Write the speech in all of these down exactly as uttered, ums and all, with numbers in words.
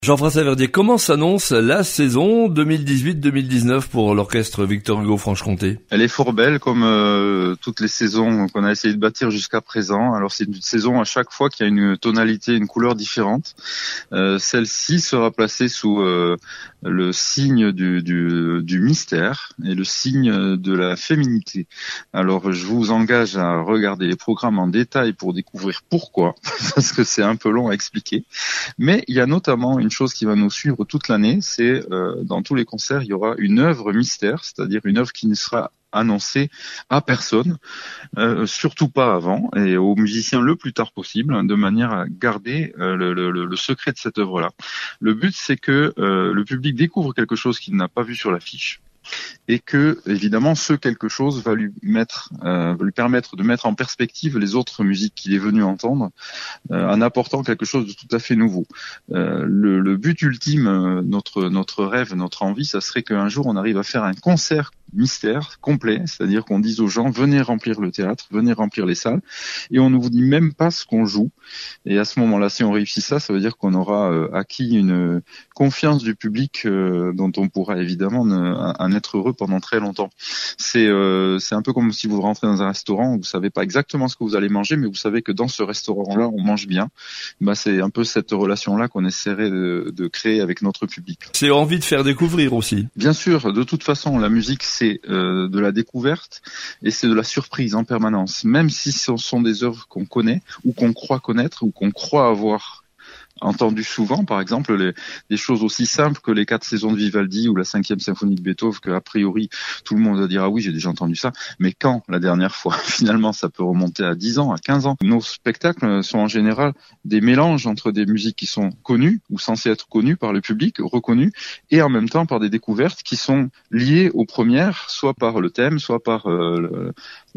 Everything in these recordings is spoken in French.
Jean-François Verdier, comment s'annonce la saison deux mille dix-huit deux mille dix-neuf pour l'orchestre Victor Hugo Franche-Comté? Elle est fort belle, comme euh, toutes les saisons qu'on a essayé de bâtir jusqu'à présent. Alors c'est une saison à chaque fois qui a une tonalité, une couleur différente. Euh, celle-ci sera placée sous euh, le signe du, du, du mystère et le signe de la féminité. Alors je vous engage à regarder les programmes en détail pour découvrir pourquoi, parce que c'est un peu long à expliquer. Mais il y a notamment une chose qui va nous suivre toute l'année, c'est euh, dans tous les concerts, il y aura une œuvre mystère, c'est-à-dire une œuvre qui ne sera annoncée à personne, euh, surtout pas avant, et aux musiciens le plus tard possible, de manière à garder euh, le, le, le secret de cette œuvre-là. Le but, c'est que euh, le public découvre quelque chose qu'il n'a pas vu sur l'affiche, et que évidemment ce quelque chose va lui mettre, euh, va lui permettre de mettre en perspective les autres musiques qu'il est venu entendre, euh, en apportant quelque chose de tout à fait nouveau. Euh, le, le but ultime, euh, notre notre rêve, notre envie, ça serait qu'un jour on arrive à faire un concert mystère complet, c'est-à-dire qu'on dise aux gens venez remplir le théâtre, venez remplir les salles, et on ne vous dit même pas ce qu'on joue. Et à ce moment-là, si on réussit ça, ça veut dire qu'on aura euh, acquis une confiance du public euh, dont on pourra évidemment ne, en être heureux pendant très longtemps. C'est euh, c'est un peu comme si vous rentrez dans un restaurant où vous savez pas exactement ce que vous allez manger, mais vous savez que dans ce restaurant-là, on mange bien. Bah, c'est un peu cette relation-là qu'on essaierait de, de créer avec notre public. C'est envie de faire découvrir aussi. Bien sûr, de toute façon, la musique, c'est euh, de la découverte et c'est de la surprise en permanence. Même si ce sont des œuvres qu'on connaît ou qu'on croit connaître ou qu'on croit avoir entendu souvent, par exemple, les, des choses aussi simples que les quatre saisons de Vivaldi ou la cinquième symphonie de Beethoven, que a priori tout le monde va dire ah oui j'ai déjà entendu ça, mais quand la dernière fois? Finalement ça peut remonter à dix ans, à quinze ans. Nos spectacles sont en général des mélanges entre des musiques qui sont connues ou censées être connues par le public, reconnues, et en même temps par des découvertes qui sont liées aux premières, soit par le thème, soit par euh,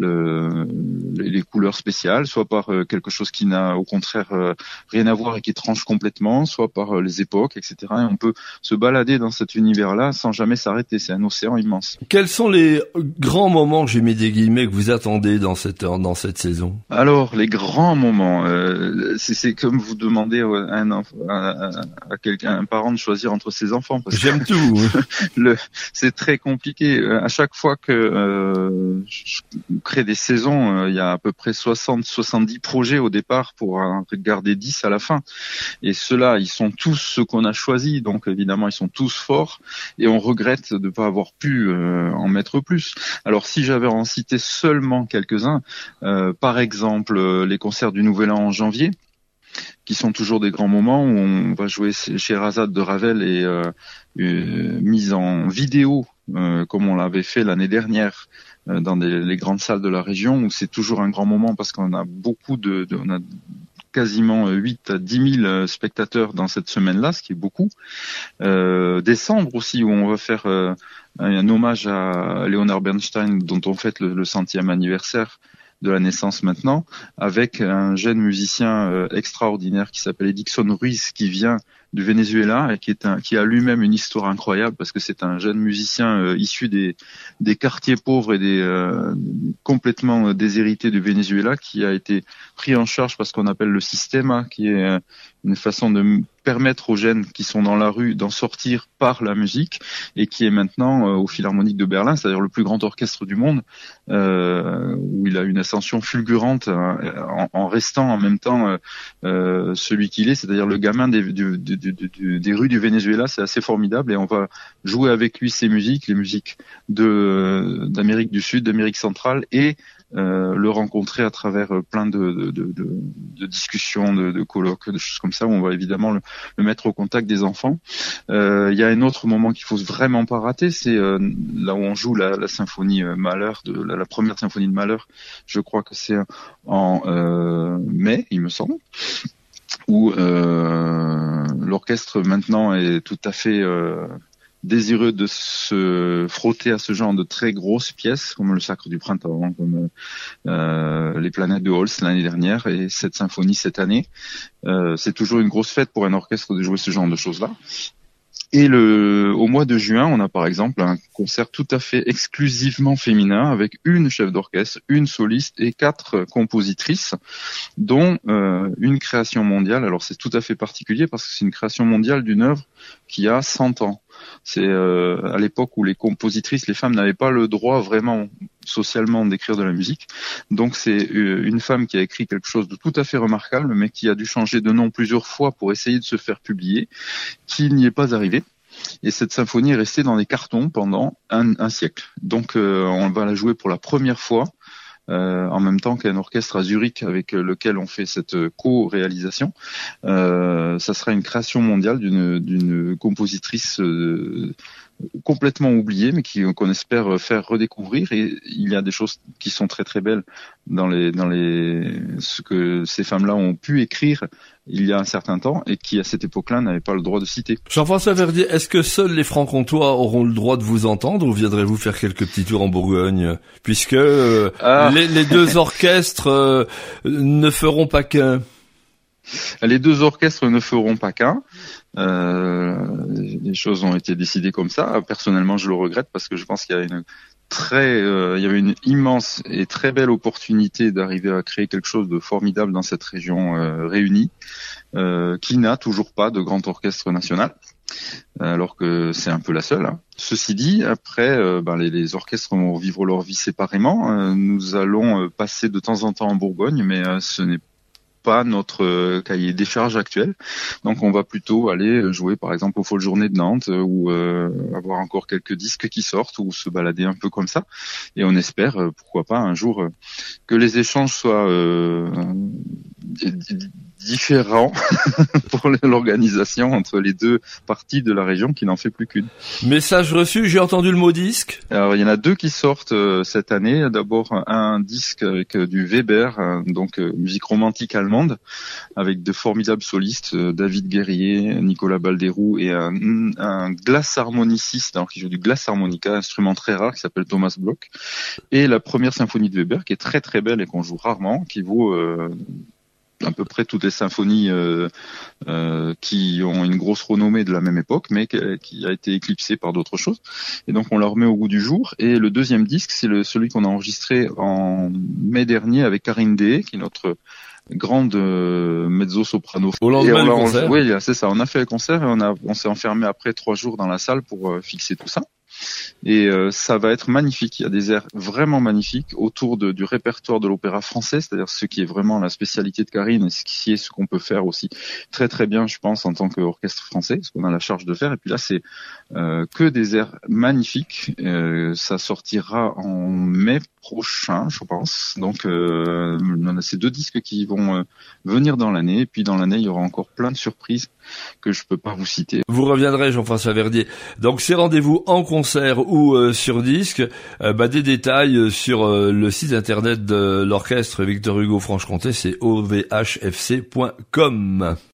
le, le, les couleurs spéciales, soit par euh, quelque chose qui n'a au contraire euh, rien à voir et qui tranche complètement, soit par les époques, et cetera. Et on peut se balader dans cet univers-là sans jamais s'arrêter. C'est un océan immense. Quels sont les grands moments, j'ai mis des guillemets, que vous attendez dans cette dans cette saison? Alors, les grands moments, euh, c'est, c'est comme vous demandez à un, à, à, à quelqu'un, un parent de choisir entre ses enfants. Parce J'aime que tout. le, c'est très compliqué. À chaque fois que euh, je crée des saisons, euh, il y a à peu près soixante soixante-dix projets au départ pour en garder dix à la fin. Et ceux-là, ils sont tous ceux qu'on a choisis, donc évidemment ils sont tous forts, et on regrette de ne pas avoir pu euh, en mettre plus. Alors si j'avais en cité seulement quelques-uns, euh, par exemple euh, les concerts du Nouvel An en janvier, qui sont toujours des grands moments où on va jouer Scheherazade de Ravel et euh, euh, mise en vidéo, euh, comme on l'avait fait l'année dernière euh, dans des, les grandes salles de la région, où c'est toujours un grand moment parce qu'on a beaucoup de, de on a quasiment huit à dix mille spectateurs dans cette semaine-là, ce qui est beaucoup. Euh, décembre aussi, où on va faire euh, un hommage à Leonard Bernstein, dont on fête le, le centième anniversaire de la naissance maintenant, avec un jeune musicien euh, extraordinaire qui s'appelle Edixon Ruiz, qui vient du Venezuela et qui est un, qui a lui-même une histoire incroyable parce que c'est un jeune musicien euh, issu des des quartiers pauvres et des euh, complètement euh, déshérités du Venezuela, qui a été pris en charge par ce qu'on appelle le Sistema, qui est euh, une façon de permettre aux jeunes qui sont dans la rue d'en sortir par la musique, et qui est maintenant euh, au Philharmonique de Berlin, c'est-à-dire le plus grand orchestre du monde, euh, où il a une ascension fulgurante euh, en, en restant en même temps euh, euh, celui qu'il est, c'est-à-dire le gamin des, du, du, du, du, des rues du Venezuela. C'est assez formidable, et on va jouer avec lui ses musiques, les musiques de d'Amérique du Sud, d'Amérique centrale, et Euh, le rencontrer à travers plein de, de, de, de, de discussions, de, de colloques, de choses comme ça, où on va évidemment le, le mettre au contact des enfants. Euh, il y a un autre moment qu'il faut vraiment pas rater, c'est euh, là où on joue la, la symphonie Mahler, de, la, la première symphonie de Mahler, je crois que c'est en euh, mai, il me semble, où euh, l'orchestre maintenant est tout à fait... Euh, désireux de se frotter à ce genre de très grosses pièces, comme le Sacre du Printemps, comme euh, les Planètes de Holst l'année dernière, et cette symphonie cette année. Euh, c'est toujours une grosse fête pour un orchestre de jouer ce genre de choses-là. Et le, au mois de juin, on a par exemple un concert tout à fait exclusivement féminin avec une chef d'orchestre, une soliste et quatre compositrices, dont euh, une création mondiale. Alors c'est tout à fait particulier parce que c'est une création mondiale d'une œuvre qui a cent ans. C'est euh, à l'époque où les compositrices, les femmes n'avaient pas le droit vraiment socialement d'écrire de la musique. Donc c'est une femme qui a écrit quelque chose de tout à fait remarquable, mais qui a dû changer de nom plusieurs fois pour essayer de se faire publier, qui n'y est pas arrivé. Et cette symphonie est restée dans les cartons pendant un, un siècle. Donc euh, on va la jouer pour la première fois, euh, en même temps qu'un orchestre à Zurich avec lequel on fait cette co-réalisation. Euh, ça sera une création mondiale d'une, d'une compositrice euh, complètement oubliée, mais qui, qu'on espère faire redécouvrir. Et il y a des choses qui sont très très belles dans les dans les ce que ces femmes-là ont pu écrire il y a un certain temps et qui à cette époque-là n'avaient pas le droit de citer. Jean-François Verdier, est-ce que seuls les Franc-Comtois auront le droit de vous entendre ou viendrez-vous faire quelques petits tours en Bourgogne, puisque euh, ah. les, les deux orchestres euh, ne feront pas qu'un? Les deux orchestres ne feront pas qu'un. Euh, les choses ont été décidées comme ça. Personnellement, je le regrette parce que je pense qu'il y a une très, euh, il y avait une immense et très belle opportunité d'arriver à créer quelque chose de formidable dans cette région euh, réunie, euh, qui n'a toujours pas de grand orchestre national, alors que c'est un peu la seule. Hein. Ceci dit, après, euh, ben, les, les orchestres vont vivre leur vie séparément. Euh, nous allons euh, passer de temps en temps en Bourgogne, mais euh, ce n'est pas notre euh, cahier des charges actuel. Donc on va plutôt aller jouer par exemple aux Folles Journées de Nantes euh, ou euh, avoir encore quelques disques qui sortent ou se balader un peu comme ça. Et on espère, euh, pourquoi pas, un jour euh, que les échanges soient euh, différents pour l'organisation entre les deux parties de la région qui n'en fait plus qu'une. Message reçu, j'ai entendu le mot disque. Alors il y en a deux qui sortent euh, cette année. D'abord un disque avec euh, du Weber, euh, donc euh, musique romantique allemande, avec de formidables solistes, euh, David Guerrier, Nicolas Balderou et un, un glace harmoniciste, alors qui joue du glace harmonica, instrument très rare qui s'appelle Thomas Bloch. Et la première symphonie de Weber qui est très très belle et qu'on joue rarement, qui vaut euh, à peu près toutes les symphonies euh, euh, qui ont une grosse renommée de la même époque, mais qui a été éclipsée par d'autres choses. Et donc on la remet au goût du jour. Et le deuxième disque, c'est le, celui qu'on a enregistré en mai dernier avec Karine Dehé, qui est notre grande euh, mezzo-soprano. Au lendemain du concert. Oui, c'est ça. On a fait le concert et on a, on s'est enfermé après trois jours dans la salle pour euh, fixer tout ça. Et euh, ça va être magnifique. Il y a des airs vraiment magnifiques autour de, du répertoire de l'opéra français, c'est-à-dire ce qui est vraiment la spécialité de Karine et ce qui est ce qu'on peut faire aussi très très bien, je pense, en tant qu'orchestre français, ce qu'on a la charge de faire. Et puis là, c'est euh, que des airs magnifiques. Euh, ça sortira en mai prochain, je pense. Donc, euh, on a ces deux disques qui vont euh, venir dans l'année. Et puis dans l'année, il y aura encore plein de surprises que je peux pas vous citer. Vous reviendrez, Jean-François Verdier. Donc, ces rendez-vous en concert ou euh, sur disque, euh, bah, des détails sur euh, le site internet de l'orchestre Victor Hugo Franche-Comté, c'est o v h f c point com.